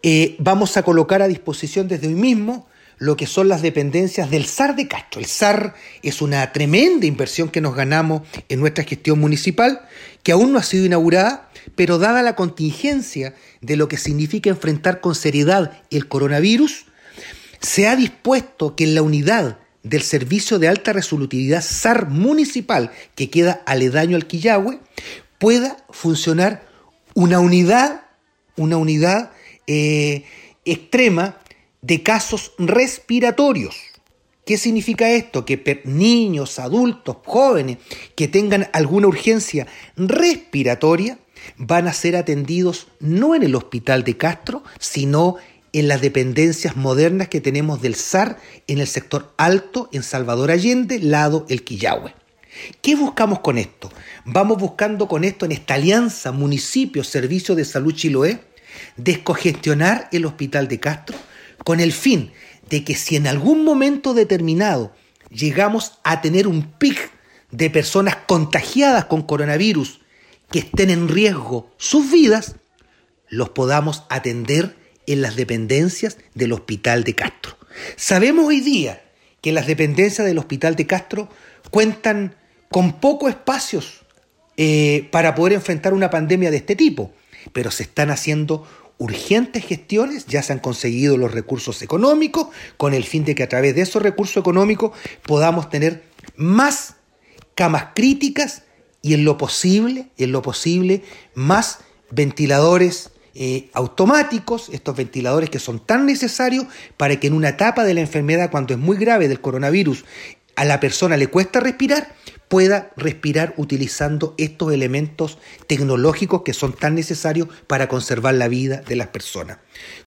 Vamos a colocar a disposición desde hoy mismo lo que son las dependencias del SAR de Castro. El SAR es una tremenda inversión que nos ganamos en nuestra gestión municipal, que aún no ha sido inaugurada, pero dada la contingencia de lo que significa enfrentar con seriedad el coronavirus, se ha dispuesto que en la unidad del servicio de alta resolutividad SAR municipal, que queda aledaño al Quillahue, pueda funcionar una unidad extrema de casos respiratorios. ¿Qué significa esto? Que niños, adultos, jóvenes que tengan alguna urgencia respiratoria van a ser atendidos no en el hospital de Castro, sino en las dependencias modernas que tenemos del SAR en el sector alto, en Salvador Allende, lado El Quillahue. ¿Qué buscamos con esto? Vamos buscando con esto, en esta alianza municipio-servicio de salud Chiloé, descongestionar el hospital de Castro con el fin de que si en algún momento determinado llegamos a tener un pic de personas contagiadas con coronavirus que estén en riesgo sus vidas, los podamos atender en las dependencias del hospital de Castro. Sabemos hoy día que las dependencias del hospital de Castro cuentan con pocos espacios para poder enfrentar una pandemia de este tipo, pero se están haciendo urgentes gestiones, ya se han conseguido los recursos económicos, con el fin de que a través de esos recursos económicos podamos tener más camas críticas y en lo posible, más ventiladores automáticos, estos ventiladores que son tan necesarios para que en una etapa de la enfermedad, cuando es muy grave del coronavirus, a la persona le cuesta respirar, pueda respirar utilizando estos elementos tecnológicos que son tan necesarios para conservar la vida de las personas.